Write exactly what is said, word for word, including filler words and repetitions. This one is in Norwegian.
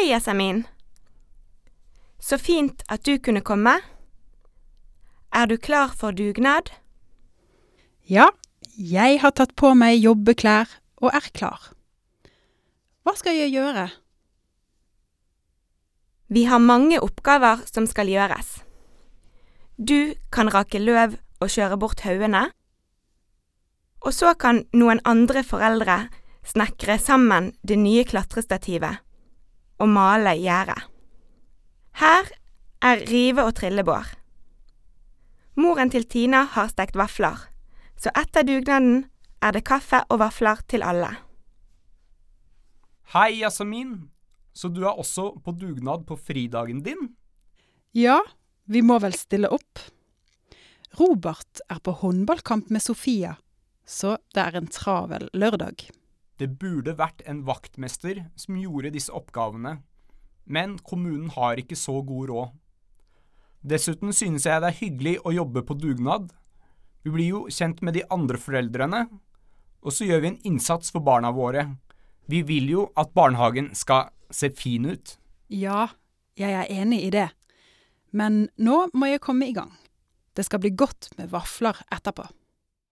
Hei, Yasamin. Så fint at du kunne komme. Er du klar for dugnad? Ja, jeg har tatt på meg jobbeklær og er klar. Hva skal jeg gjøre? Vi har mange oppgaver som skal gjøres. Du kan rake løv og kjøre bort haugene. Og så kan noen andre foreldre snekre sammen det nye klatrestativet og male gjerdet. Her er rive- og trillebår. Moren til Tina har stekt vafler, så etter dugnaden er det kaffe og vafler til alle. Hei, Yasamin. Så du er også på dugnad på fridagen din? Ja, vi må vel stille opp. Robert er på håndballkamp med Sofia, så det er en travel lørdag. Det burde vært en vaktmester som gjorde disse oppgavene, men kommunen har ikke så god råd. Dessuten synes jeg det er hyggelig å jobbe på dugnad. Vi blir jo kjent med de andre foreldrene, og så gjør vi en innsats for barna våre. Vi vil jo at barnehagen skal se fin ut. Ja, jeg er enig i det. Men nå må jeg komme i gang. Det skal bli godt med vafler etterpå.